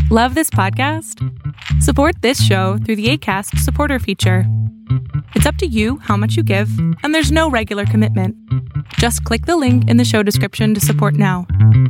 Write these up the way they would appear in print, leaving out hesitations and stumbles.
Love this podcast? Support this show through the Acast supporter feature. It's up to you how much you give, and there's no regular commitment. Just click the link in the show description to support now.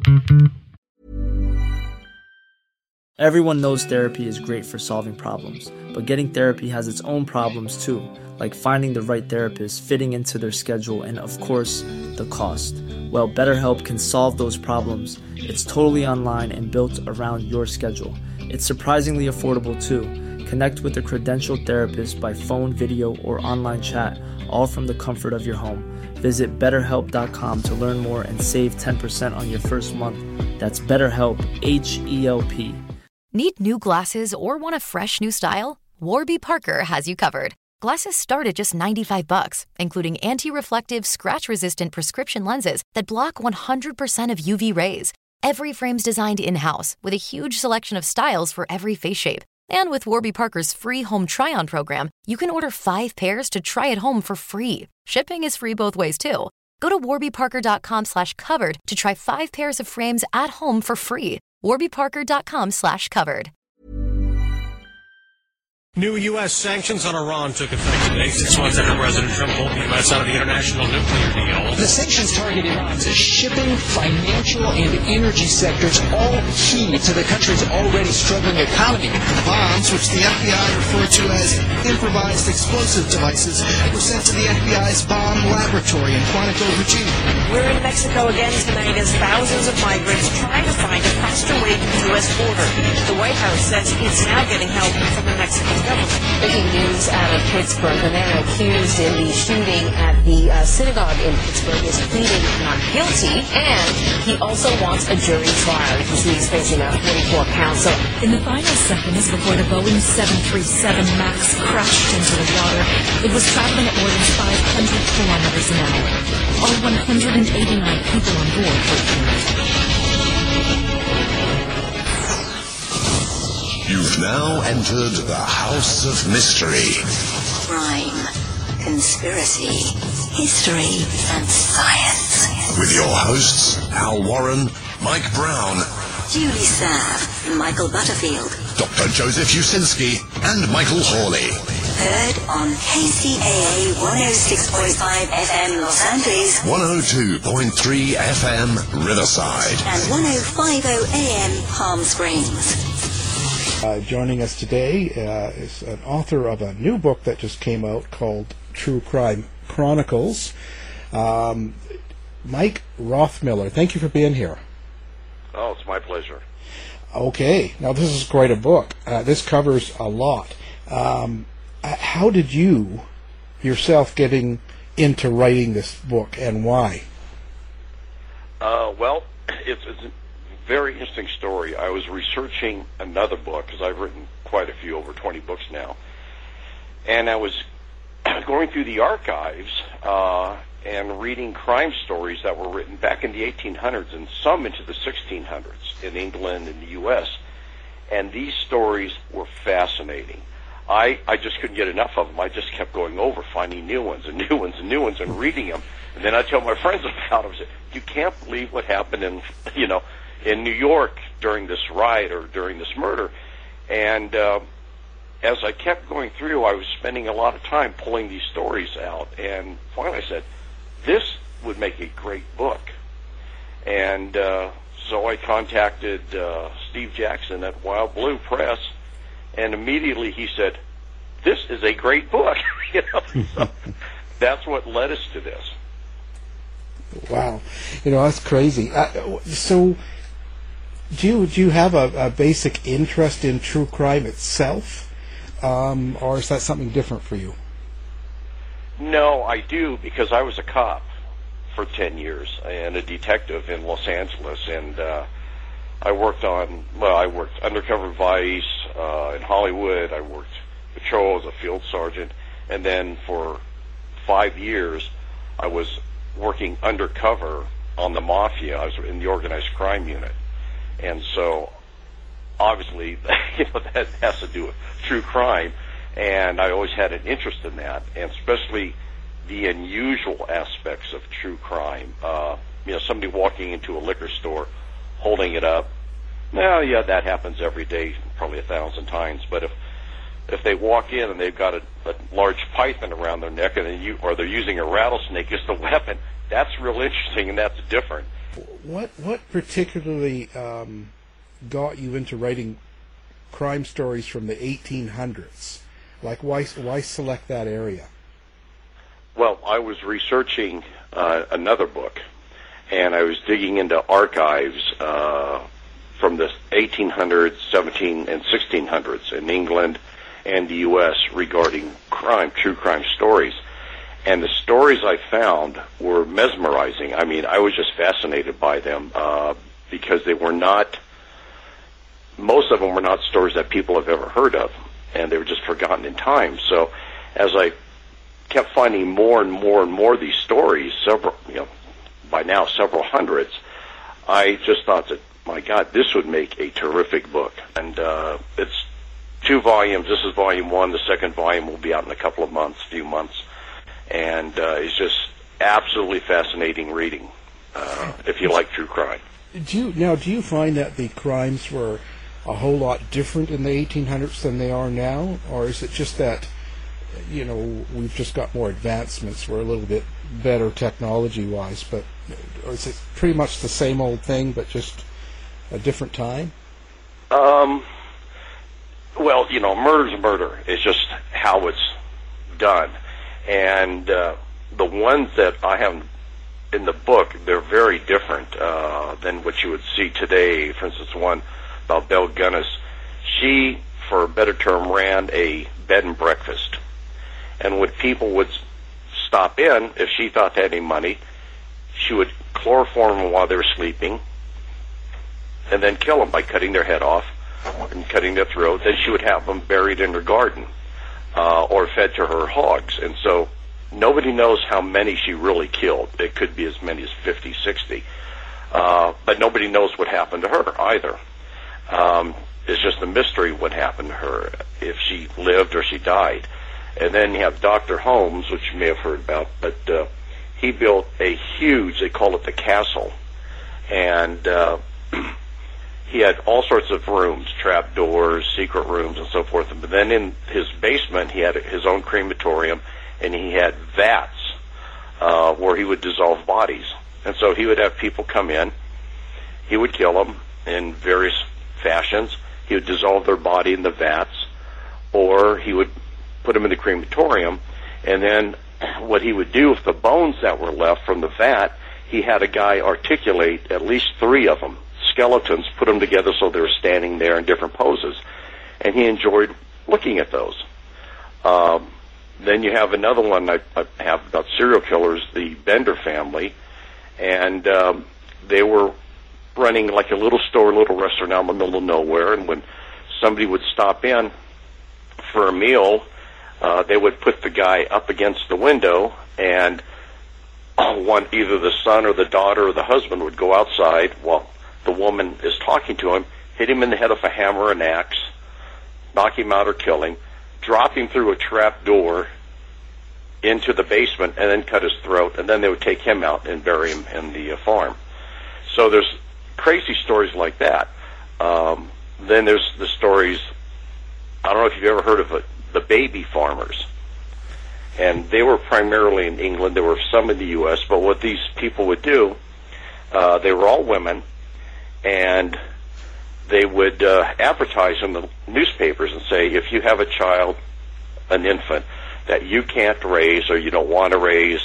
Everyone knows therapy is great for solving problems, but getting therapy has its own problems too, like finding the right therapist, fitting into their schedule, and of course, the cost. Well, BetterHelp can solve those problems. It's totally online and built around your schedule. It's surprisingly affordable too. Connect with a credentialed therapist by phone, video, or online chat, all from the comfort of your home. Visit BetterHelp.com to learn more and save 10% on your first month. That's BetterHelp, H-E-L-P. Need new glasses or want a fresh new style? Warby Parker has you covered. Glasses start at just $95, including anti-reflective, scratch-resistant prescription lenses that block 100% of UV rays. Every frame's designed in-house with a huge selection of styles for every face shape. And with Warby Parker's free home try-on program, you can order 5 pairs to try at home for free. Shipping is free both ways, too. Go to warbyparker.com/covered to try 5 pairs of frames at home for free. warbyparker.com/covered. New U.S. sanctions on Iran took effect today. 6 months after President Trump pulled the U.S. out of the international nuclear deal. The sanctions target Iran's shipping, financial, and energy sectors, all key to the country's already struggling economy. The bombs, which the FBI referred to as improvised explosive devices, were sent to the FBI's bomb laboratory in Quantico, Virginia. We're in Mexico again tonight as thousands of migrants try to find a faster way to the U.S. border. The White House says it's now getting help from the Mexican government. Breaking news out of Pittsburgh. The man accused in the shooting at the synagogue in Pittsburgh is pleading not guilty, and he also wants a jury trial. You can see he's facing 44 counts. So in the final seconds before the Boeing 737 MAX crashed into the water, it was traveling at more than 500 kilometers an hour. All 189 people on board were killed. You've now entered the House of Mystery. Crime, conspiracy, history, and science. With your hosts, Al Warren, Mike Brown, Julie Sav, Michael Butterfield, Dr. Joseph Usinski, and Michael Hawley. Heard on KCAA 106.5 FM Los Angeles, 102.3 FM Riverside, and 105.0 AM Palm Springs. Joining us today is an author of a new book that just came out called True Crime Chronicles, Mike Rothmiller. Thank you for being here. Oh, it's my pleasure. Okay, now this is quite a book. This covers a lot. How did you yourself getting into writing this book, and why? Well, it's a very interesting story. I was researching another book, because I've written quite a few, over 20 books now, and I was going through the archives and reading crime stories that were written back in the 1800s and some into the 1600s in England and the U.S., and these stories were fascinating. I just couldn't get enough of them. I just kept going over, finding new ones and new ones and new ones and reading them, and then I tell my friends about them. I said, you can't believe what happened in New York during this riot or during this murder. And as I kept going through, I was spending a lot of time pulling these stories out, and finally I said, this would make a great book. And so I contacted Steve Jackson at Wild Blue Press, and immediately he said, this is a great book. So that's what led us to this. Wow, that's crazy. So do you have a basic interest in true crime itself, or is that something different for you? No, I do, because I was a cop for 10 years and a detective in Los Angeles, and I worked undercover vice in Hollywood. I worked patrol as a field sergeant, and then for 5 years I was working undercover on the mafia. I was in the organized crime unit, and so obviously that has to do with true crime, and I always had an interest in that, and especially the unusual aspects of true crime. Somebody walking into a liquor store, holding it up, Well, yeah, that happens every day, probably 1,000 times. But if they walk in and they've got a large python around their neck, and or they're using a rattlesnake as the weapon, that's real interesting, and that's different. What particularly got you into writing crime stories from the 1800s? Like, why select that area? Well, I was researching another book, and I was digging into archives from the 1800s, 1700s, and 1600s in England and the U.S. regarding crime, true crime stories. And the stories I found were mesmerizing. I mean, I was just fascinated by them because they were not, most of them were not stories that people have ever heard of, and they were just forgotten in time. So as I kept finding more and more and more of these stories, by now several hundreds, I just thought that, my God, this would make a terrific book. And it's 2 volumes. This is volume 1. The second volume will be out in a few months. And it's just absolutely fascinating reading if you like true crime. Do you find that the crimes were a whole lot different in the 1800s than they are now? Or is it just that, we've just got more advancements, we're a little bit better technology-wise, but or is it pretty much the same old thing, but just a different time? Well, murder's murder. It's just how it's done. And the ones that I have in the book, they're very different than what you would see today. For instance, one about Belle Gunness. She, for a better term, ran a bed and breakfast. And when people would stop in, if she thought they had any money, she would chloroform them while they were sleeping and then kill them by cutting their head off and cutting their throat. Then she would have them buried in her garden or fed to her hogs. And so nobody knows how many she really killed. It could be as many as 50, 60. But nobody knows what happened to her either. It's just a mystery what happened to her, if she lived or she died. And then you have Dr. Holmes, which you may have heard about, but he built a huge, they call it the castle, and he had all sorts of rooms, trap doors, secret rooms, and so forth. But then in his basement, he had his own crematorium, and he had vats where he would dissolve bodies. And so he would have people come in, he would kill them in various fashions, he would dissolve their body in the vats, or he would put them in the crematorium, and then what he would do with the bones that were left from the vat, he had a guy articulate at least 3 of them, skeletons, put them together so they were standing there in different poses, and he enjoyed looking at those. Then you have another one I have about serial killers, the Bender family, and they were running like a little store, a little restaurant out in the middle of nowhere, and when somebody would stop in for a meal, they would put the guy up against the window, and either the son or the daughter or the husband would go outside while the woman is talking to him, hit him in the head with a hammer or an axe, knock him out or kill him, drop him through a trap door into the basement, and then cut his throat, and then they would take him out and bury him in the farm. So there's crazy stories like that. Then there's the stories, I don't know if you've ever heard of it, the baby farmers. And they were primarily in England. There were some in the U.S., but what these people would do, they were all women, and they would advertise in the newspapers and say, if you have a child, an infant, that you can't raise or you don't want to raise,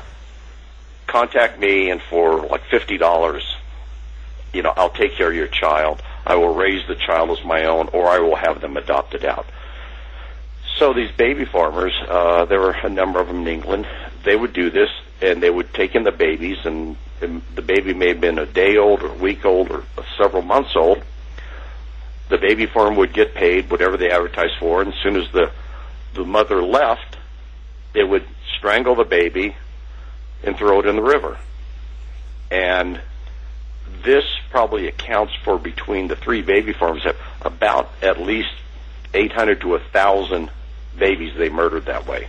contact me, and for like $50, I'll take care of your child. I will raise the child as my own, or I will have them adopted out. So these baby farmers, there were a number of them in England, they would do this, and they would take in the babies, and the baby may have been a day old or a week old or several months old. The baby farm would get paid whatever they advertised for, and as soon as the mother left, they would strangle the baby and throw it in the river. And this probably accounts for, between the 3 baby farms, about at least 800 to 1,000 babies they murdered that way.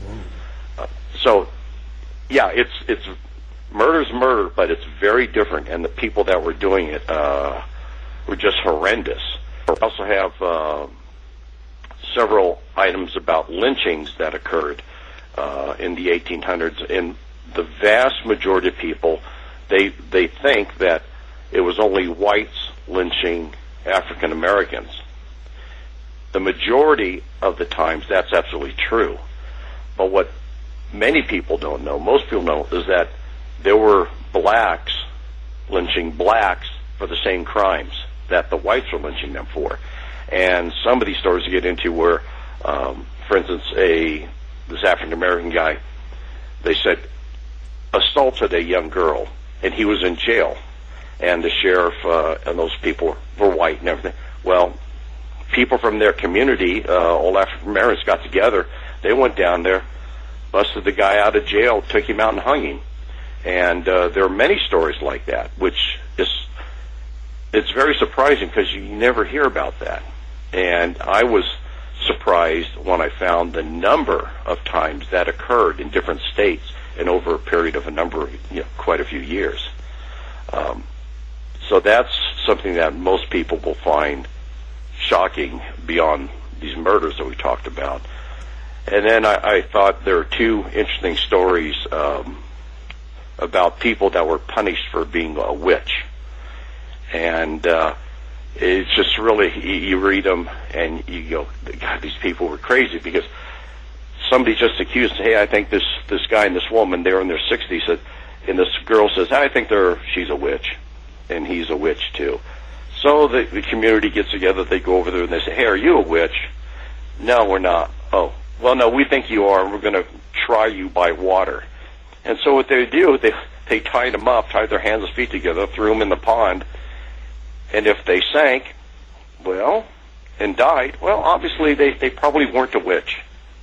So, yeah, it's murder's murder, but it's very different, and the people that were doing it, were just horrendous. We also have several items about lynchings that occurred in the 1800s, and the vast majority of people, they think that it was only whites lynching African Americans. The majority of the times, that's absolutely true. But what many people don't know, most people know, is that there were blacks lynching blacks for the same crimes that the whites were lynching them for. And some of these stories you get into were, for instance, this African American guy, they said, assaulted a young girl, and he was in jail. And the sheriff and those people were white and everything. Well, people from their community, all African Americans, got together. They went down there, busted the guy out of jail, took him out and hung him. And there are many stories like that, which it's very surprising because you never hear about that. And I was surprised when I found the number of times that occurred in different states and over a period of quite a few years. So that's something that most people will find shocking beyond these murders that we talked about. And then I thought there are two interesting stories about people that were punished for being a witch. And it's just really, you read them and you go, God, these people were crazy, because somebody just accused, hey, I think this guy and this woman, they're in their 60s, and this girl says, I think she's a witch, and he's a witch too. So the community gets together, they go over there and they say, hey, are you a witch? No, we're not. Oh, well, no, we think you are, and we're going to try you by water. And so what they do, they tied them up, tied their hands and feet together, threw them in the pond, and if they sank, well, and died, well, obviously they probably weren't a witch.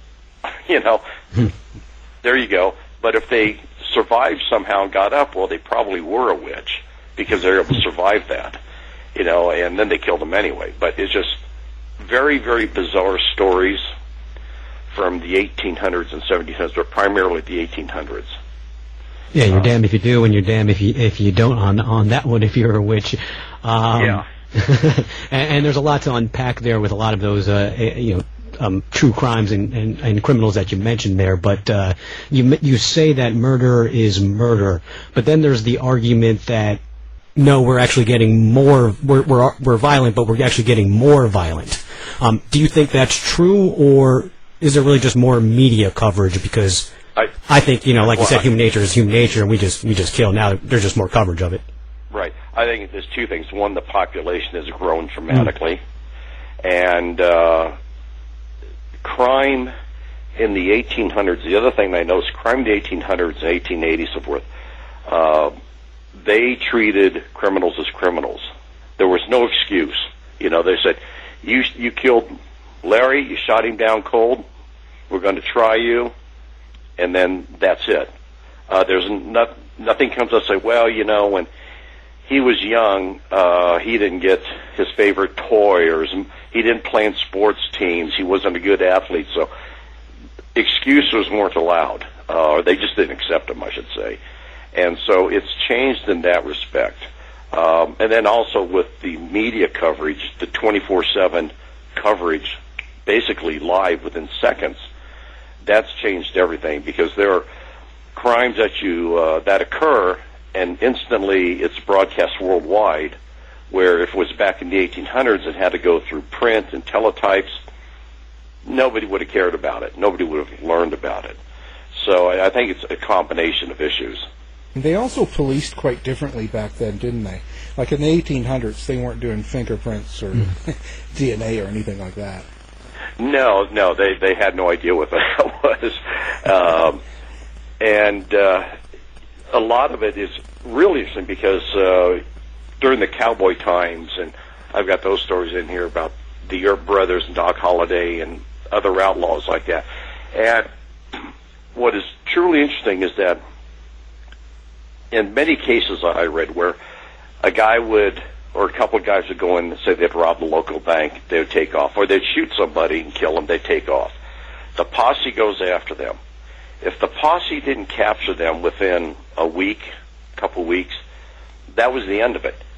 There you go. But if they survived somehow and got up, well, they probably were a witch because they were able to survive that, and then they killed them anyway. But it's just very, very bizarre stories from the 1800s and 1700s, but primarily the 1800s. Yeah, you're damned if you do, and you're damned if you don't on that one if you're a witch. Yeah. and there's a lot to unpack there with a lot of those, true crimes and criminals that you mentioned there. But you say that murder is murder, but then there's the argument that no, we're actually getting more. We're violent, but we're actually getting more violent. Do you think that's true, or is there really just more media coverage? Because I think, like you said, human nature is human nature, and we just kill. Now there's just more coverage of it. Right. I think there's two things. One, the population has grown dramatically, and crime in the 1800s. The other thing I noticed, crime in the 1800s, 1880s, so forth. They treated criminals as criminals. There was no excuse. They said, "You killed Larry. You shot him down cold. We're going to try you." And then that's it. There's nothing comes up and say, well, when he was young, he didn't get his favorite toy, or he didn't play in sports teams, he wasn't a good athlete, so excuses weren't allowed, or they just didn't accept them, I should say. And so it's changed in that respect. And then also with the media coverage, the 24/7 coverage, basically live within seconds, that's changed everything, because there are crimes that occur and instantly it's broadcast worldwide, where if it was back in the 1800s it had to go through print and teletypes, nobody would have cared about it. Nobody would have learned about it. So I think it's a combination of issues. They also policed quite differently back then, didn't they? Like in the 1800s, they weren't doing fingerprints or DNA or anything like that. No, they had no idea what that was. And a lot of it is really interesting because during the cowboy times, and I've got those stories in here about the Earp Brothers and Doc Holliday and other outlaws like that. And what is truly interesting is that in many cases I read where a guy would, or a couple of guys would go in and say they'd rob the local bank, they would take off, or they'd shoot somebody and kill them, they'd take off. The posse goes after them. If the posse didn't capture them within a week, couple weeks, that was the end of it.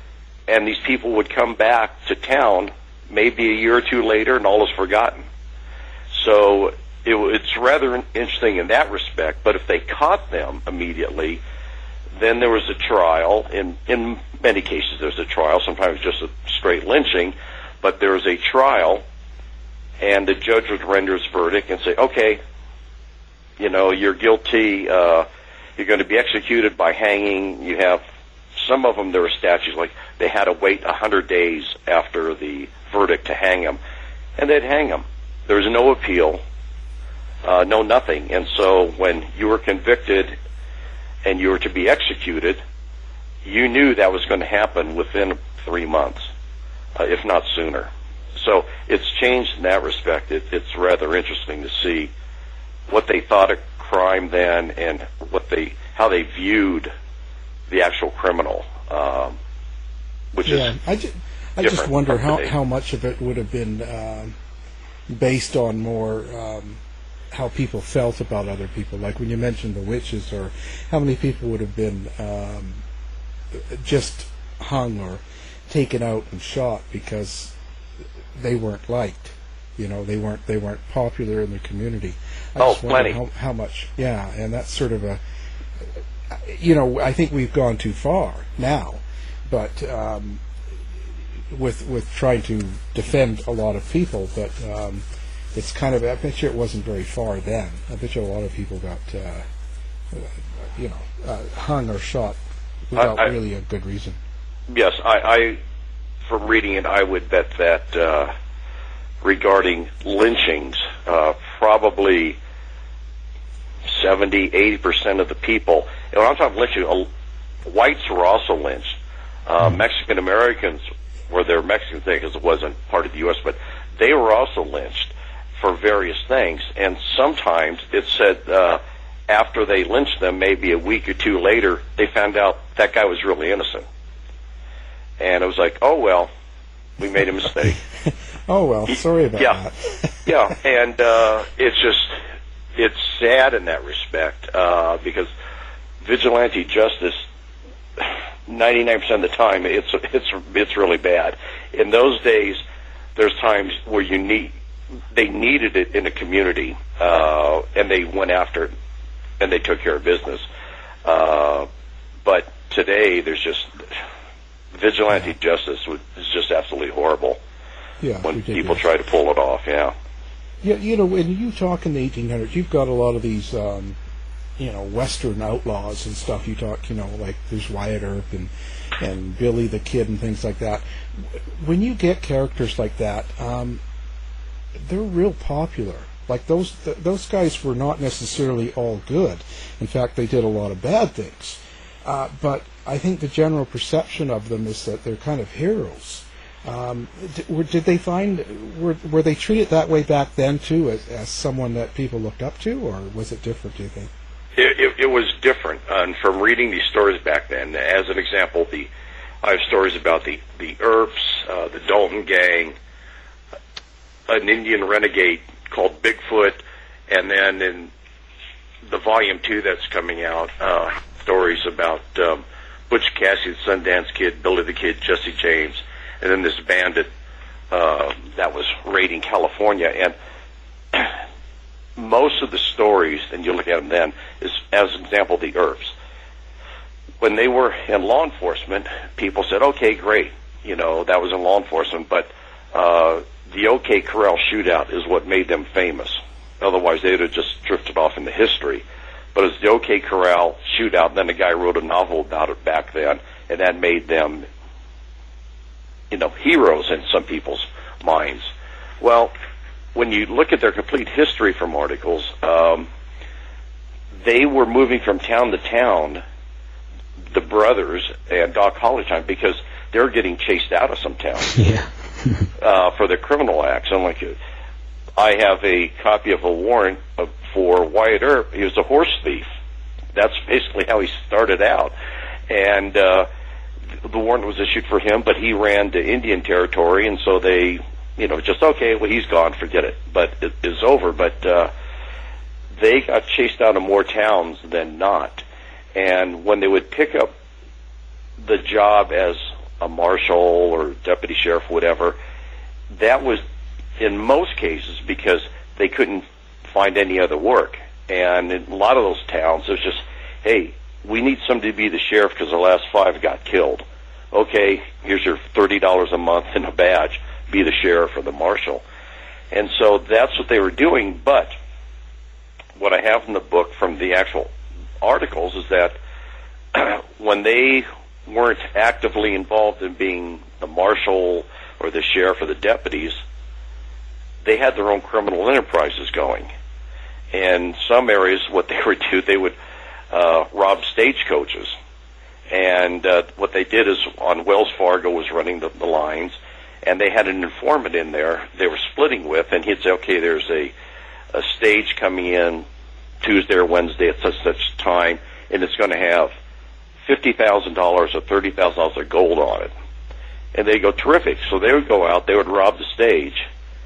and these people would come back to town maybe a year or two later, and all is forgotten. So it's rather interesting in that respect. But if they caught them immediately, then there was a trial. In many cases, there's a trial. Sometimes just a straight lynching, but there was a trial, and the judge would render his verdict and say, okay, you know, you're guilty. You're going to be executed by hanging. You have some of them, there were statutes like they had to wait 100 days after the verdict to hang them, and they'd hang them. There was no appeal, no nothing. And so when you were convicted and you were to be executed, you knew that was going to happen within 3 months, if not sooner. So it's changed in that respect. It's rather interesting to see what they thought of crime then and how they viewed the actual criminal, which is I just wonder how much of it would have been based on more how people felt about other people. Like when you mentioned the witches, or how many people would have been just hung or taken out and shot because they weren't liked. You know, they weren't popular in the community. I just wonder plenty. How much? Yeah, and that's sort of a. You know, I think we've gone too far now, but with trying to defend a lot of people, but it's kind of. I bet you it wasn't very far then. I bet you a lot of people got, hung or shot without really a good reason. Yes, I from reading it, I would bet that regarding lynchings, probably 70-80% of the people. And when I'm talking lynching, whites were also lynched. Mexican Americans were their Mexican thing because it wasn't part of the U.S., but they were also lynched for various things. And sometimes it said after they lynched them, maybe a week or two later, they found out that guy was really innocent. And it was like, oh, well, we made a mistake. Oh, well, sorry about that. Yeah, and it's sad in that respect because vigilante justice, 99% of the time, it's really bad. In those days, there's times where they needed it in the community, and they went after it, and they took care of business. But today, there's just vigilante justice is just absolutely horrible. Yeah, when ridiculous. People try to pull it off. Yeah. Yeah, you know, when you talk in the 1800s, you've got a lot of these, Western outlaws and stuff. You talk, like there's Wyatt Earp and Billy the Kid and things like that. When you get characters like that, they're real popular. Like those guys were not necessarily all good. In fact, they did a lot of bad things. But I think the general perception of them is that they're kind of heroes. Did they find were they treated that way back then too, as someone that people looked up to, or was it different? Do you think? It was different. And from reading these stories back then, as an example, I have stories about the Earps, the Dalton Gang, an Indian renegade called Bigfoot, and then in the volume 2 that's coming out, stories about Butch Cassidy, the Sundance Kid, Billy the Kid, Jesse James, and then this bandit that was raiding California. And most of the stories, and you look at them then, is, as an example, the Earps. When they were in law enforcement, people said, okay, great, that was in law enforcement, but the OK Corral shootout is what made them famous. Otherwise, they would have just drifted off into history. But it's the OK Corral shootout, then the guy wrote a novel about it back then, and that made them heroes in some people's minds. Well, when you look at their complete history from articles, they were moving from town to town, the brothers and Doc Holliday time, because they were getting chased out of some towns for their criminal acts. I'm like, I have a copy of a warrant for Wyatt Earp. He was a horse thief. That's basically how he started out. And the warrant was issued for him, but he ran to Indian territory, and so they, just, okay, well, he's gone, forget it. But it is over. But they got chased out of more towns than not. And when they would pick up the job as a marshal or deputy sheriff, whatever, that was in most cases because they couldn't find any other work. And in a lot of those towns, it was just, hey, we need somebody to be the sheriff because the last 5 got killed. Okay, here's your $30 a month and a badge. Be the sheriff or the marshal. And so that's what they were doing. But what I have in the book from the actual articles is that when they weren't actively involved in being the marshal or the sheriff or the deputies, they had their own criminal enterprises going. In some areas, what they would do, they would rob stagecoaches. And what they did is on Wells Fargo was running the lines, and they had an informant in there they were splitting with, and he'd say, okay, there's a stage coming in Tuesday or Wednesday at such time, and it's going to have $50,000 or $30,000 of gold on it. And they'd go, terrific. So they would go out, they would rob the stage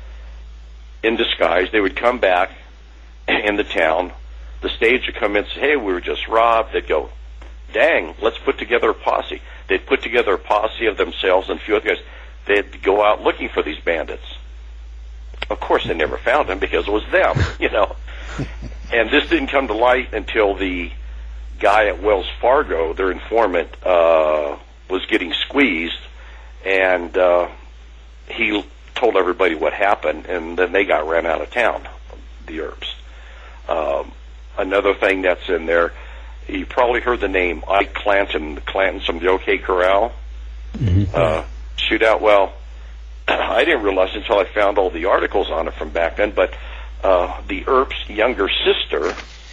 in disguise. They would come back in the town. The stage would come in and say, hey, we were just robbed. They'd go, dang, let's put together a posse. They'd put together a posse of themselves and a few other guys. They'd go out looking for these bandits. Of course, they never found them because it was them, you know. And this didn't come to light until the guy at Wells Fargo, their informant, was getting squeezed, and he told everybody what happened, and then they got ran out of town, the Earps. Another thing that's in there, you probably heard the name Ike Clanton, the Clantons from the OK Corral shootout. Well, I didn't realize until I found all the articles on it from back then, but the Earps' younger sister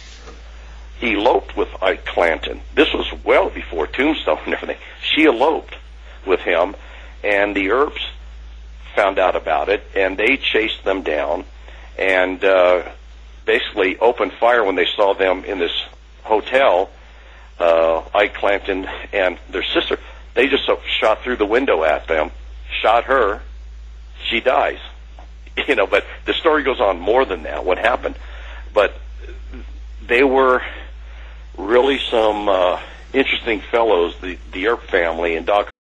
eloped with Ike Clanton. This was well before Tombstone and everything. She eloped with him, and the Earps found out about it, and they chased them down and basically opened fire when they saw them in this hotel, Ike Clanton and their sister. They just shot through the window at them, shot her, she dies. You know, but the story goes on more than that, what happened. But they were really some interesting fellows, the Earp family, and Doc.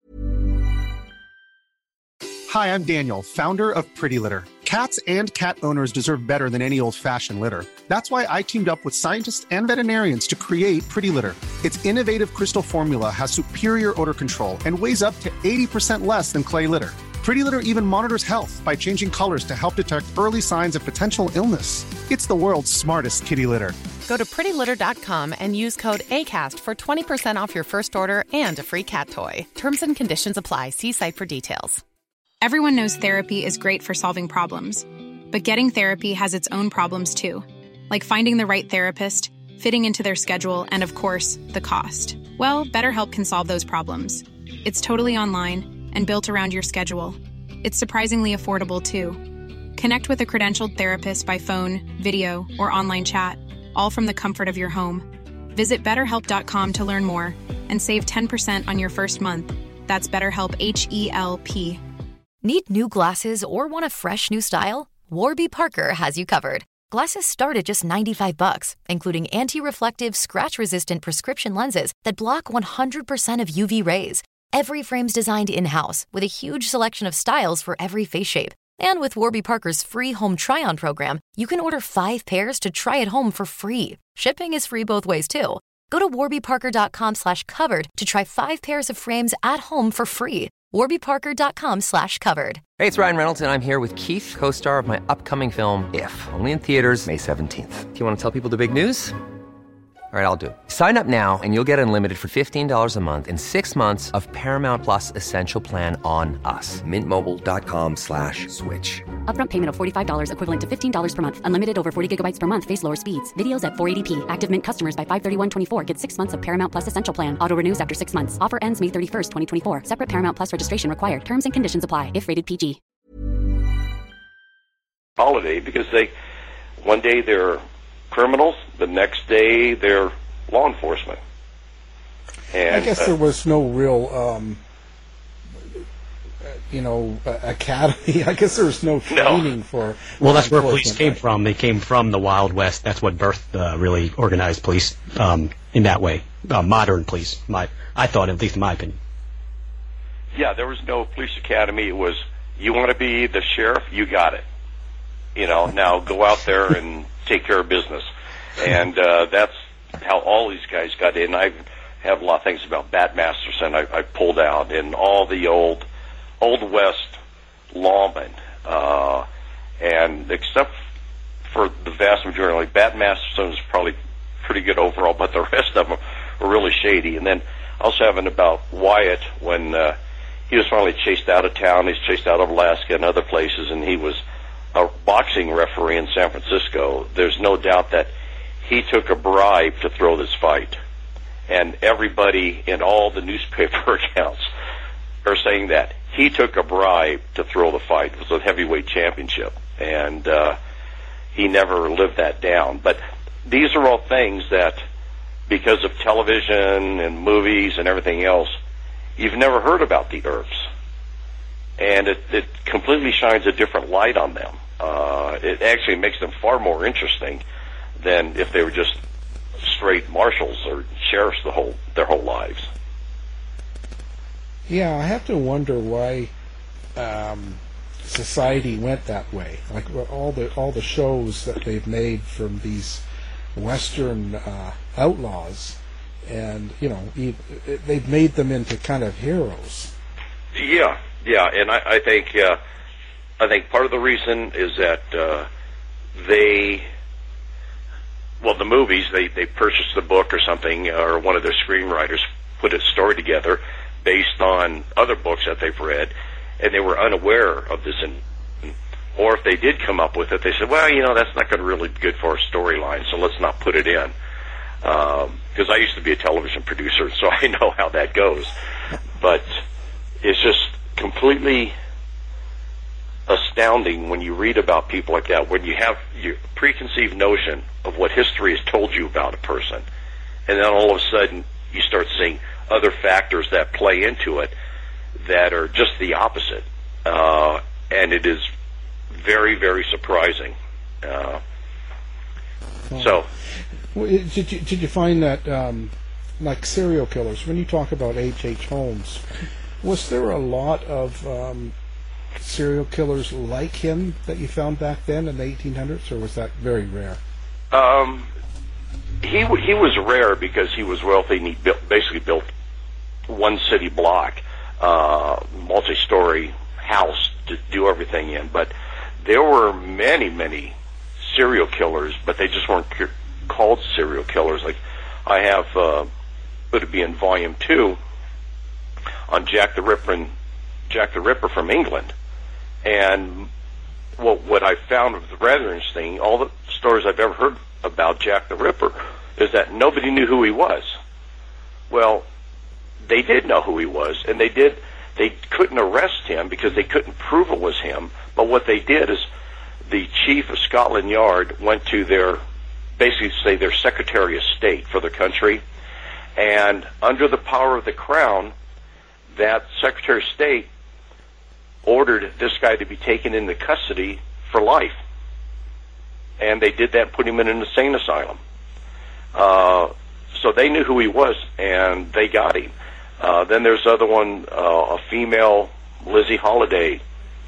Hi, I'm Daniel, founder of Pretty Litter. Cats and cat owners deserve better than any old-fashioned litter. That's why I teamed up with scientists and veterinarians to create Pretty Litter. Its innovative crystal formula has superior odor control and weighs up to 80% less than clay litter. Pretty Litter even monitors health by changing colors to help detect early signs of potential illness. It's the world's smartest kitty litter. Go to prettylitter.com and use code ACAST for 20% off your first order and a free cat toy. Terms and conditions apply. See site for details. Everyone knows therapy is great for solving problems, but getting therapy has its own problems too, like finding the right therapist, fitting into their schedule, and of course, the cost. Well, BetterHelp can solve those problems. It's totally online and built around your schedule. It's surprisingly affordable too. Connect with a credentialed therapist by phone, video, or online chat, all from the comfort of your home. Visit BetterHelp.com to learn more and save 10% on your first month. That's BetterHelp, H-E-L-P. Need new glasses or want a fresh new style? Warby Parker has you covered. Glasses start at just $95, including anti-reflective, scratch-resistant prescription lenses that block 100% of UV rays. Every frame's designed in-house with a huge selection of styles for every face shape. And with Warby Parker's free home try-on program, you can order 5 pairs to try at home for free. Shipping is free both ways, too. Go to warbyparker.com/covered to try 5 pairs of frames at home for free. warbyparker.com/covered. Hey, it's Ryan Reynolds, and I'm here with Keith, co-star of my upcoming film, If, only in theaters May 17th. Do you want to tell people the big news? All right, I'll do it. Sign up now and you'll get unlimited for $15 a month and 6 months of Paramount Plus Essential Plan on us. MintMobile.com/switch. Upfront payment of $45 equivalent to $15 per month. Unlimited over 40 gigabytes per month. Face lower speeds. Videos at 480p. Active Mint customers by 531.24 get 6 months of Paramount Plus Essential Plan. Auto renews after 6 months. Offer ends May 31st, 2024. Separate Paramount Plus registration required. Terms and conditions apply if rated PG. Holiday, because one day they're criminals, the next day they're law enforcement. And I guess there was no real, academy. I guess there was no training for. Well, that's where police came from. They came from the Wild West. That's what birthed really organized police in that way. Modern police. I thought, at least in my opinion. Yeah, there was no police academy. It was, you want to be the sheriff, you got it. Now go out there and take care of business. And that's how all these guys got in. I have a lot of things about Bat Masterson I pulled out, and all the old West lawmen. And except for the vast majority, like Bat Masterson was probably pretty good overall, but the rest of them were really shady. And then I also have about Wyatt when he was finally chased out of town. He's chased out of Alaska and other places, and he was a boxing referee in San Francisco. There's no doubt that he took a bribe to throw this fight. And everybody in all the newspaper accounts are saying that he took a bribe to throw the fight. It was a heavyweight championship. And he never lived that down. But these are all things that, because of television and movies and everything else, you've never heard about the Earps. And it completely shines a different light on them. It actually makes them far more interesting than if they were just straight marshals or sheriffs their whole lives. Yeah, I have to wonder why society went that way. Like all the shows that they've made from these Western outlaws, and they've made them into kind of heroes. Yeah, and I think part of the reason is that the movies, they purchased the book or something, or one of their screenwriters put a story together based on other books that they've read, and they were unaware of this. Or if they did come up with it, they said, well, that's not going to really be good for our storyline, so let's not put it in. Because I used to be a television producer, so I know how that goes. But it's just completely astounding when you read about people like that, when you have your preconceived notion of what history has told you about a person, and then all of a sudden you start seeing other factors that play into it that are just the opposite. And it is very, very surprising. Did you find that, like serial killers, when you talk about H.H. Holmes, was there a lot of serial killers like him that you found back then in the 1800s, or was that very rare? He was rare because he was wealthy, and he basically built one city block, multi-story house to do everything in. But there were many, many serial killers, but they just weren't called serial killers. Like I have, would be in Volume 2 on Jack the Ripper from England. And what I found was rather interesting, all the stories I've ever heard about Jack the Ripper is that nobody knew who he was. Well, they did know who he was, and they couldn't arrest him because they couldn't prove it was him. But what they did is the chief of Scotland Yard went to their Secretary of State for the country, and under the power of the Crown, that Secretary of State ordered this guy to be taken into custody for life. And they did that, put him in an insane asylum. So they knew who he was, and they got him. Then there's the other one, a female, Lizzie Holiday.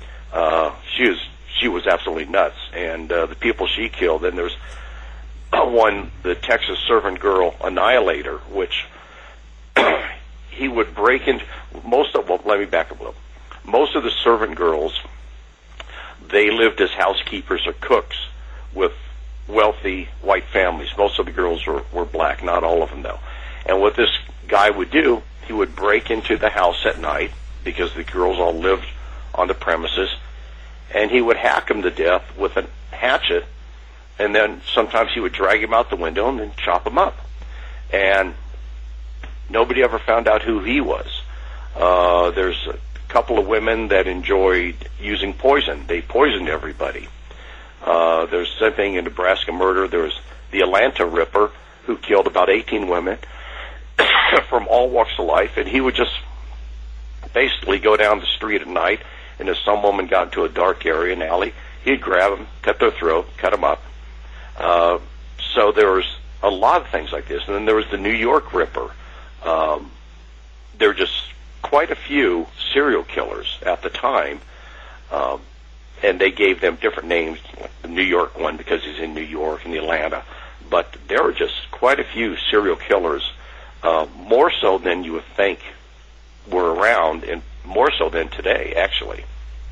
She was absolutely nuts, and the people she killed. Then there's one, the Texas servant girl Annihilator, which he would break into let me back up a little. Most of the servant girls, they lived as housekeepers or cooks with wealthy white families. Most of the girls were black, not all of them though. And what this guy would do, he would break into the house at night, because the girls all lived on the premises, and he would hack them to death with a hatchet, and then sometimes he would drag him out the window and then chop him up. And nobody ever found out who he was. There's a couple of women that enjoyed using poison. They poisoned everybody. There's something in Nebraska murder. There was the Atlanta Ripper, who killed about 18 women from all walks of life, and he would just basically go down the street at night, and if some woman got into a dark area, an alley, he'd grab them, cut their throat, cut them up. So there was a lot of things like this. And then there was the New York Ripper. They're just quite a few serial killers at the time, and they gave them different names, like the New York one because he's in New York and Atlanta. But there were just quite a few serial killers, more so than you would think were around, and more so than today, actually.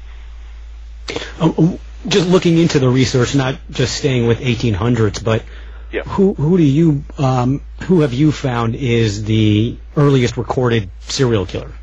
Just looking into the research, not just staying with 1800s, but yeah. who have you found is the earliest recorded serial killer?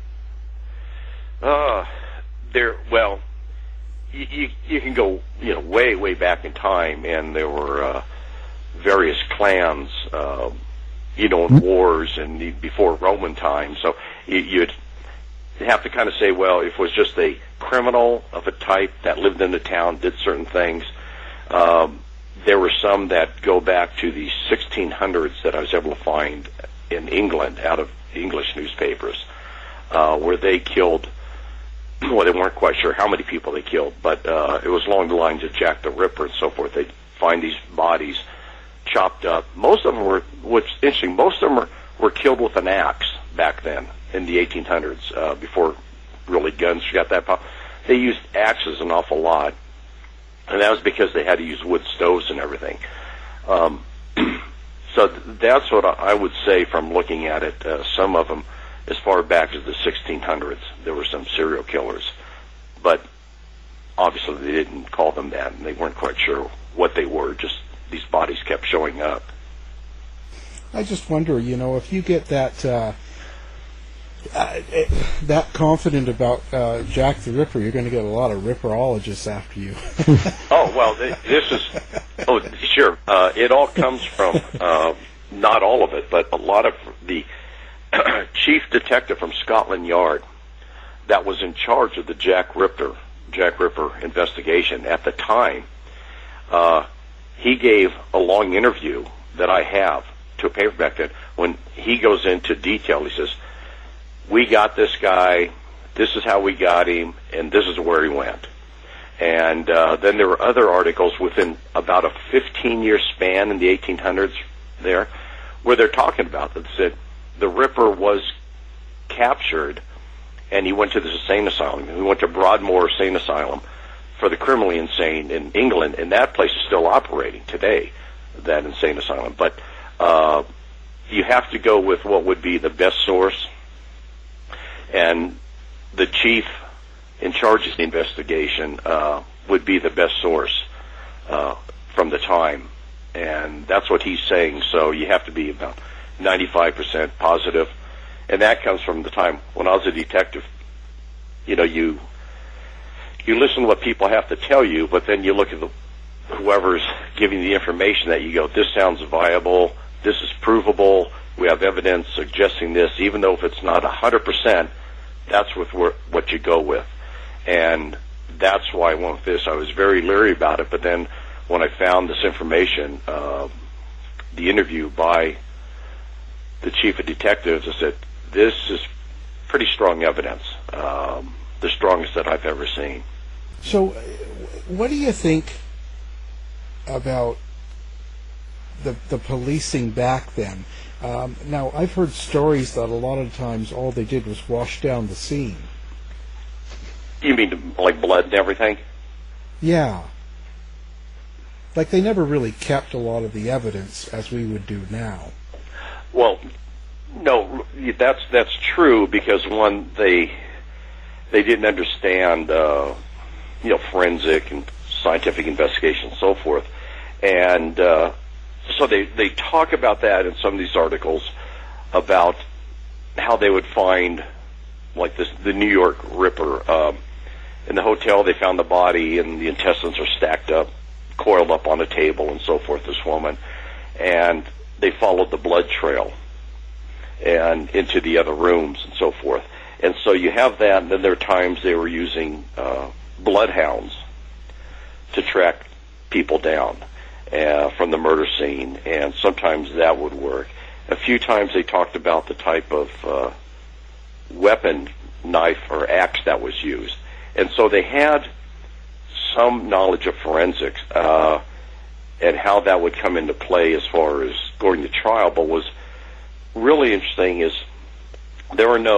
You can go way back in time, and there were various clans, in wars and before Roman times. So you'd have to kind of say, well, if it was just a criminal of a type that lived in the town, did certain things. There were some that go back to the 1600s that I was able to find in England out of English newspapers, where they killed, well, they weren't quite sure how many people they killed, but it was along the lines of Jack the Ripper and so forth. They'd find these bodies chopped up. Most of them were, what's interesting, most of them were killed with an axe back then in the 1800s, before really guns got that powerful. They used axes an awful lot, and that was because they had to use wood stoves and everything. So that's what I would say from looking at it. Some of them, as far back as the 1600s, there were some serial killers, but obviously they didn't call them that, and they weren't quite sure what they were. Just these bodies kept showing up. I just wonder, if you get that that confident about Jack the Ripper, you're going to get a lot of ripperologists after you. Oh, well, this is... Oh, sure. It all comes from, not all of it, but a lot of the chief detective from Scotland Yard that was in charge of the Jack Ripper investigation at the time. He gave a long interview that I have to a paper back then. When he goes into detail, he says, we got this guy, this is how we got him, and this is where he went. And then there were other articles within about a 15-year span in the 1800s there, where they're talking about that. Said the Ripper was captured, and he went to the insane asylum. He went to Broadmoor Insane Asylum for the criminally insane in England, and that place is still operating today, that insane asylum. But you have to go with what would be the best source, and the chief in charge of the investigation would be the best source from the time, and that's what he's saying. So you have to be about 95% positive, and that comes from the time when I was a detective. You listen to what people have to tell you, but then you look at whoever's giving the information that you go, this sounds viable, this is provable, we have evidence suggesting this, even though if it's not 100%, that's what you go with. And that's why I went with this. I was very leery about it, but then when I found this information, the interview by the chief of detectives, I said, this is pretty strong evidence, the strongest that I've ever seen. So what do you think about the policing back then? Now, I've heard stories that a lot of times all they did was wash down the scene. You mean like blood and everything? Yeah. Like they never really kept a lot of the evidence as we would do now. Well, no, that's true because one, they didn't understand, forensic and scientific investigation and so forth, and so they talk about that in some of these articles about how they would find, like the New York Ripper. In the hotel, they found the body, and the intestines are stacked up, coiled up on a table, and so forth. This woman, and they followed the blood trail and into the other rooms and so forth. And so you have that. And then there are times they were using bloodhounds to track people down from the murder scene, and sometimes that would work. A few times they talked about the type of weapon, knife or axe that was used. And so they had some knowledge of forensics and how that would come into play as far as going to trial. But what was really interesting is there were no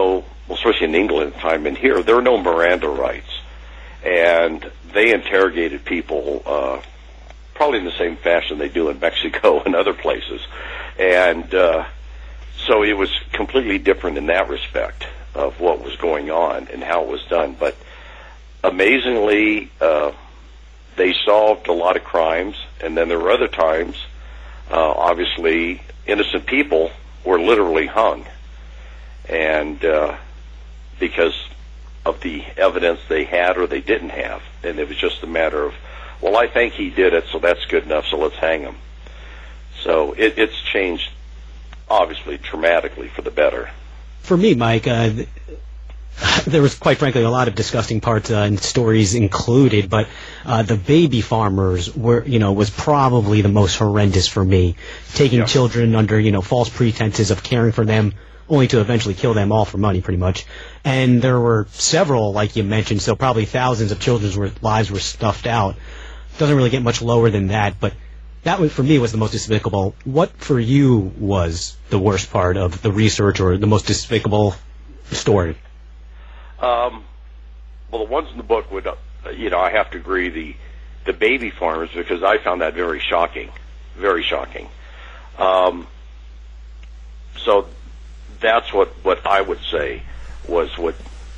especially in England at the time, and here, there were no Miranda rights. And they interrogated people probably in the same fashion they do in Mexico and other places. And so it was completely different in that respect of what was going on and how it was done. But amazingly, they solved a lot of crimes, and then there were other times, obviously, innocent people were literally hung. And because of the evidence they had or they didn't have. And it was just a matter of, well, I think he did it, so that's good enough, so let's hang him. So it's changed, obviously, dramatically for the better. For me, Mike, there was, quite frankly, a lot of disgusting parts and stories included, but the baby farmers was probably the most horrendous for me. Taking children under, false pretenses of caring for them, only to eventually kill them all for money, pretty much. And there were several, like you mentioned, so probably thousands of children's lives were stuffed out. Doesn't really get much lower than that, but that one, for me, was the most despicable. What, for you, was the worst part of the research or the most despicable story? Well, the ones in the book would, I have to agree, the baby farmers, because I found that very shocking. Very shocking. So that's what I would say was what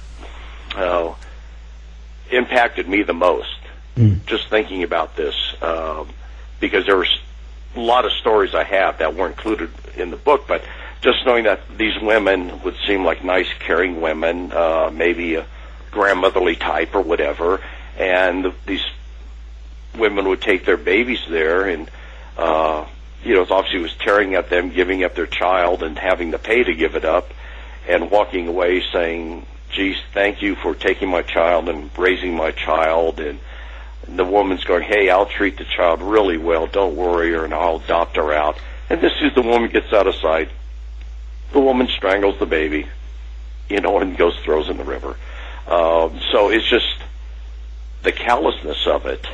impacted me the most, just thinking about this, because there were a lot of stories I have that weren't included in the book, but just knowing that these women would seem like nice, caring women, maybe a grandmotherly type or whatever, and these women would take their babies there and obviously was tearing at them, giving up their child and having to pay to give it up, and walking away saying, geez, thank you for taking my child and raising my child. And the woman's going, hey, I'll treat the child really well, don't worry, and I'll adopt her out. And this is the woman gets out of sight. The woman strangles the baby, and goes throws in the river. So it's just the callousness of it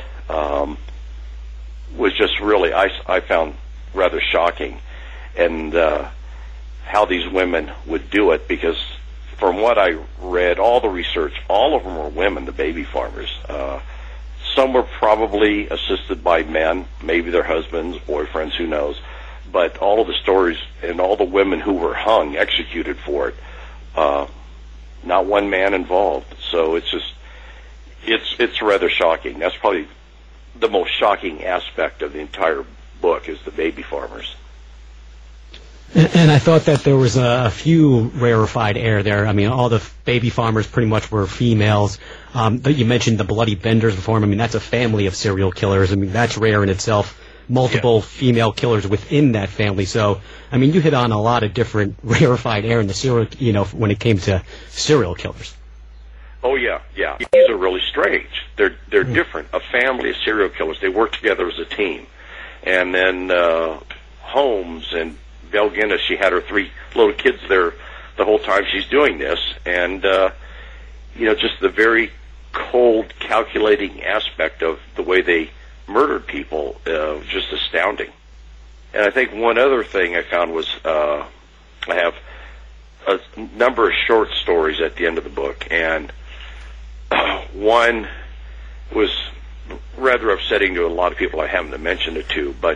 was just really, I found rather shocking, and how these women would do it, because from what I read, all the research, all of them were women, the baby farmers. Some were probably assisted by men, maybe their husbands, boyfriends, who knows, but all of the stories and all the women who were hung, executed for it, not one man involved. So it's rather shocking. That's probably the most shocking aspect of the entire book, is the baby farmers. And I thought that there was a few rarefied air there. I mean, all the baby farmers pretty much were females. You mentioned the Bloody Benders before. I mean, that's a family of serial killers. I mean, that's rare in itself. Multiple female killers within that family. So, I mean, you hit on a lot of different rarefied air in the serial, when it came to serial killers. Oh yeah. These are really strange. They're different. A family of serial killers. They work together as a team. And then Holmes and Val Guinness, she had her 3 little kids there the whole time she's doing this, and just the very cold, calculating aspect of the way they murdered people, just astounding. And I think one other thing I found was I have a number of short stories at the end of the book, and one was rather upsetting to a lot of people. I haven't mentioned it to, but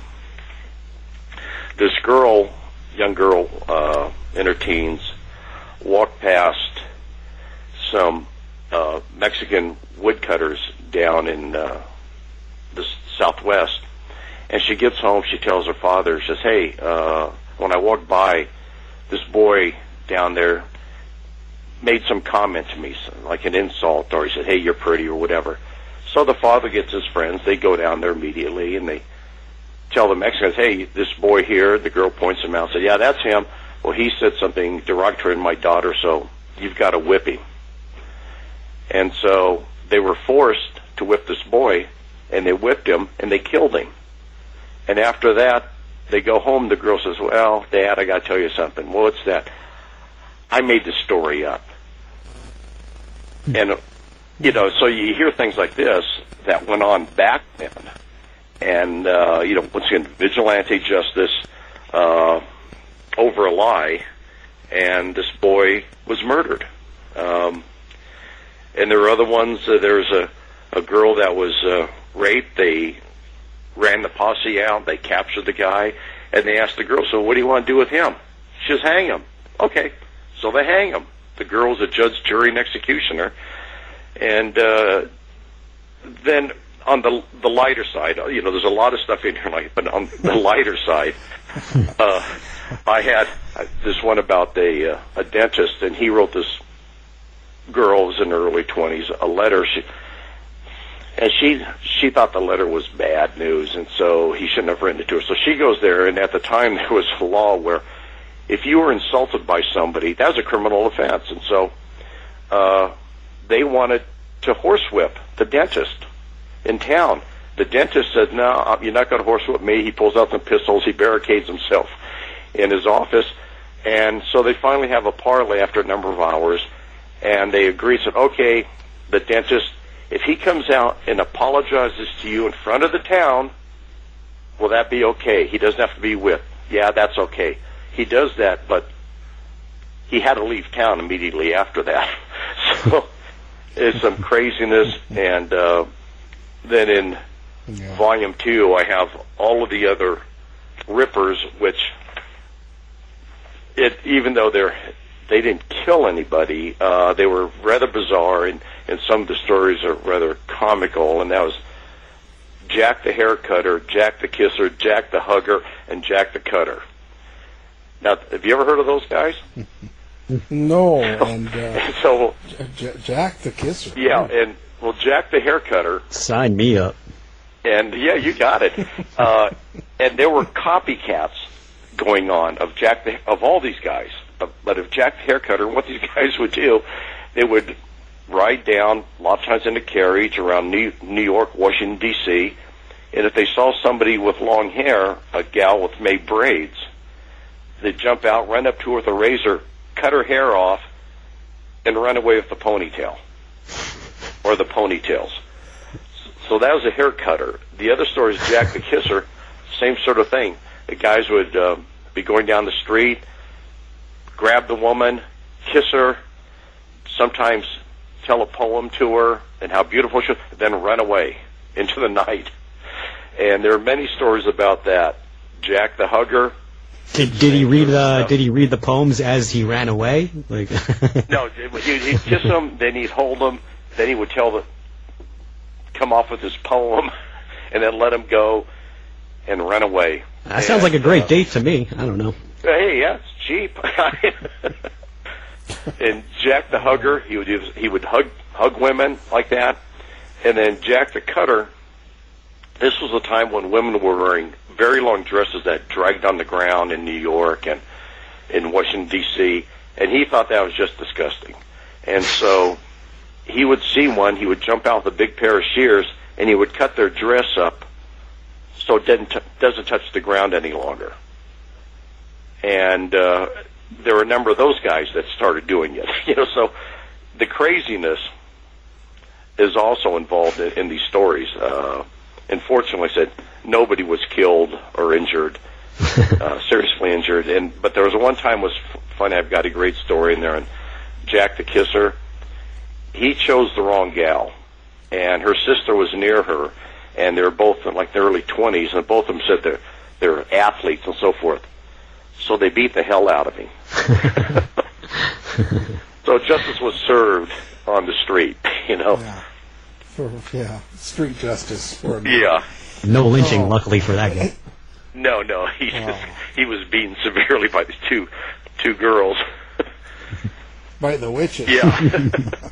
this young girl in her teens, walked past some Mexican woodcutters down in the Southwest, and she gets home, she tells her father, she says, hey, when I walked by, this boy down there made some comment to me, like an insult, or he said, hey, you're pretty, or whatever. So the father gets his friends, they go down there immediately, and they tell the Mexicans, hey, this boy here, the girl points him out, said, yeah, that's him. Well, he said something derogatory to my daughter, so you've got to whip him. And so they were forced to whip this boy, and they whipped him, and they killed him. And after that, they go home, the girl says, well, Dad, I got to tell you something. Well, what's that? I made the story up. And, so you hear things like this that went on back then. And, once again, vigilante justice over a lie, and this boy was murdered. And there were other ones. There's a girl that was raped. They ran the posse out. They captured the guy, and they asked the girl, so what do you want to do with him? She says, hang him. Okay, so they hang him. The girl was a judge, jury, and executioner. And then on the lighter side, there's a lot of stuff in here, but on the lighter side, I had this one about a dentist, and he wrote this girl, was in her early 20s, a letter. She thought the letter was bad news, and so he shouldn't have written it to her. So she goes there, and at the time there was a law where if you were insulted by somebody, that was a criminal offense. And so they wanted to horsewhip the dentist in town. The dentist said, no, you're not going to horsewhip me. He pulls out some pistols. He barricades himself in his office. And so they finally have a parlay after a number of hours, and they agreed, said, okay, the dentist, if he comes out and apologizes to you in front of the town, will that be okay? He doesn't have to be whipped. Yeah, that's okay. He does that, but he had to leave town immediately after that. So it's some craziness. And then in Volume 2, I have all of the other rippers, which, even though they didn't kill anybody, they were rather bizarre, and some of the stories are rather comical, and that was Jack the Hair Cutter, Jack the Kisser, Jack the Hugger, and Jack the Cutter. Now, have you ever heard of those guys? No, and so Jack the Kisser. Yeah, and well, Jack the Hair Cutter. Sign me up. And yeah, you got it. And there were copycats going on of all these guys. But of Jack the Hair Cutter, what these guys would do, they would ride down, a lot of times in a carriage, around New York, Washington, D.C., and if they saw somebody with long hair, a gal with made braids, they'd jump out, run up to her with a razor, cut her hair off, and run away with the ponytail, or the ponytails. So that was a hair cutter. The other story is Jack the Kisser, same sort of thing. The guys would be going down the street, grab the woman, kiss her, sometimes tell a poem to her and how beautiful she was, then run away into the night. And there are many stories about that. Jack the Hugger. Did he read the poems as he ran away? Like No, he'd kiss them, then he'd hold them, then he would come off with his poem, and then let him go and run away. That sounds like a great date to me. I don't know. Hey, yeah, it's cheap. And Jack the Hugger, he would hug women like that. And then Jack the Cutter, this was a time when women were wearing very long dresses that dragged on the ground in New York and in Washington, D.C., and he thought that was just disgusting. And so he would see one, he would jump out with a big pair of shears, and he would cut their dress up so it doesn't touch the ground any longer. And there were a number of those guys that started doing it. So the craziness is also involved in these stories. Unfortunately, I said nobody was killed or injured, seriously injured. But there was one time was funny. I've got a great story in there. And Jack the Kisser, he chose the wrong gal, and her sister was near her, and they were both in like their early 20s, and both of them said they're athletes and so forth. So they beat the hell out of him. So justice was served on the street, Yeah, street justice for him. Yeah. No lynching, luckily for that guy. No, he was beaten severely by these two girls. By the witches. Yeah.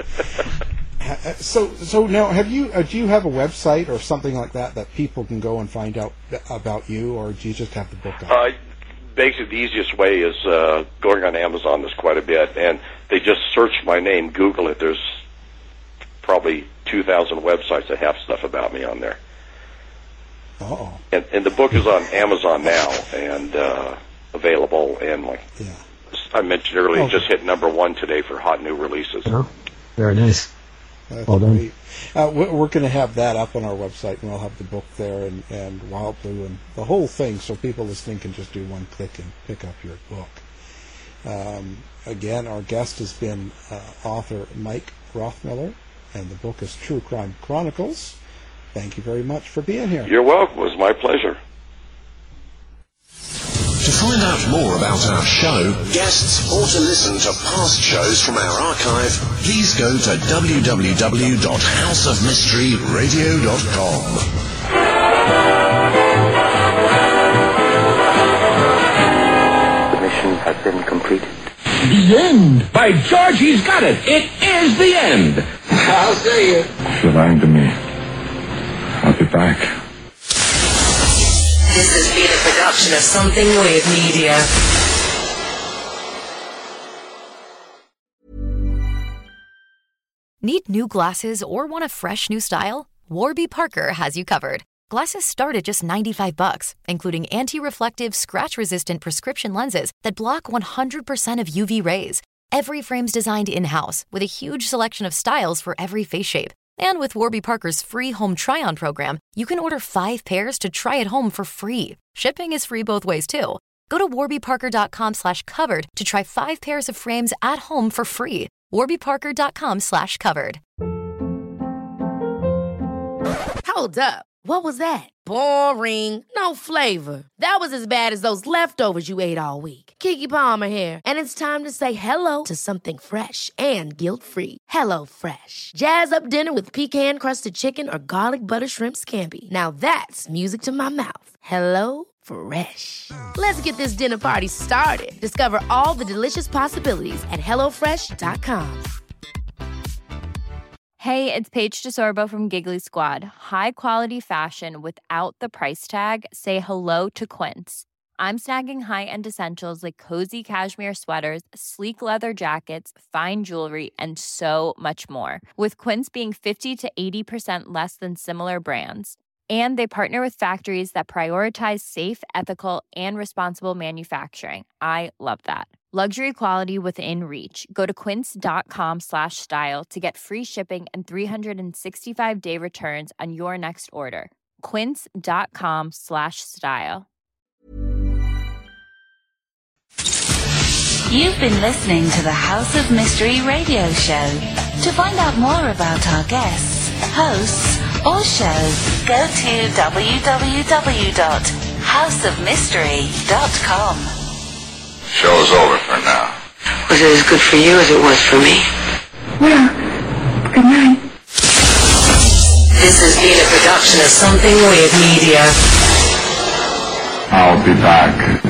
So now, do you have a website or something like that people can go and find out about you, or do you just have the book out? Basically, the easiest way is going on Amazon. There's quite a bit, and they just search my name, Google it. There's probably 2,000 websites that have stuff about me on there. Oh. And the book is on Amazon now and available. And like I mentioned earlier, just hit #1 today for hot new releases. Oh, very nice. That's well done. Great. We're going to have that up on our website, and we'll have the book there and Wild Blue and the whole thing, so people listening can just do one click and pick up your book. Again, our guest has been author Mike Rothmiller, and the book is True Crime Chronicles. Thank you very much for being here. You're welcome. It was my pleasure. To find out more about our show, guests, or to listen to past shows from our archive, please go to www.houseofmysteryradio.com. The mission has been completed. The end! By George, he's got it! It is the end! I'll see you. If you're lying to me, I'll be back. This has been a production of Something Weird Media. Need new glasses or want a fresh new style? Warby Parker has you covered. Glasses start at just $95, including anti-reflective, scratch-resistant prescription lenses that block 100% of UV rays. Every frame's designed in-house with a huge selection of styles for every face shape. And with Warby Parker's free home try-on program, you can order 5 pairs to try at home for free. Shipping is free both ways, too. Go to warbyparker.com/covered to try 5 pairs of frames at home for free. warbyparker.com/covered. Hold up. What was that? Boring. No flavor. That was as bad as those leftovers you ate all week. Keke Palmer here, and it's time to say hello to something fresh and guilt-free. Hello Fresh. Jazz up dinner with pecan-crusted chicken or garlic butter shrimp scampi. Now that's music to my mouth. Hello Fresh. Let's get this dinner party started. Discover all the delicious possibilities at HelloFresh.com. Hey, it's Paige DeSorbo from Giggly Squad. High quality fashion without the price tag. Say hello to Quince. I'm snagging high-end essentials like cozy cashmere sweaters, sleek leather jackets, fine jewelry, and so much more. With Quince being 50 to 80% less than similar brands. And they partner with factories that prioritize safe, ethical, and responsible manufacturing. I love that. Luxury quality within reach. Go to quince.com/style to get free shipping and 365-day returns on your next order. Quince.com/style. You've been listening to the House of Mystery radio show. To find out more about our guests, hosts, or shows, go to www.houseofmystery.com. Show's over for now. Was it as good for you as it was for me? Well, good night. This has been a production of Something Weird Media. I'll be back.